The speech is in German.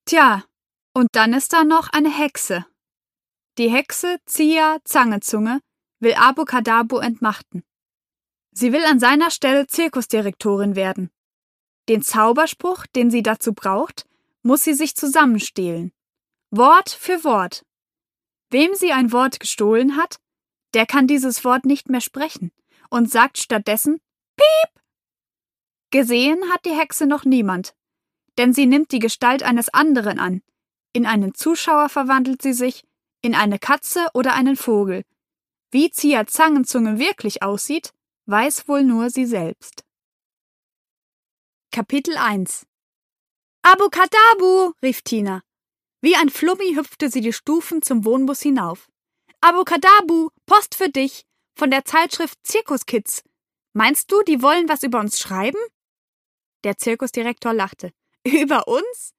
Tja, und dann ist da noch eine Hexe. Die Hexe Zia Zangezunge will Abokadabro entmachten. Sie will an seiner Stelle Zirkusdirektorin werden. Den Zauberspruch, den sie dazu braucht, muss sie sich zusammenstehlen. Wort für Wort. Wem sie ein Wort gestohlen hat, der kann dieses Wort nicht mehr sprechen und sagt stattdessen Piep. Gesehen hat die Hexe noch niemand, denn sie nimmt die Gestalt eines anderen an. In einen Zuschauer verwandelt sie sich, in eine Katze oder einen Vogel. Wie Zia Zangenzunge wirklich aussieht, weiß wohl nur sie selbst. Kapitel 1 Abokadabu, rief Tina. Wie ein Flummi hüpfte sie die Stufen zum Wohnbus hinauf. Abokadabu, Post für dich, von der Zeitschrift Zirkuskids. Meinst du, die wollen was über uns schreiben? Der Zirkusdirektor lachte. Über uns?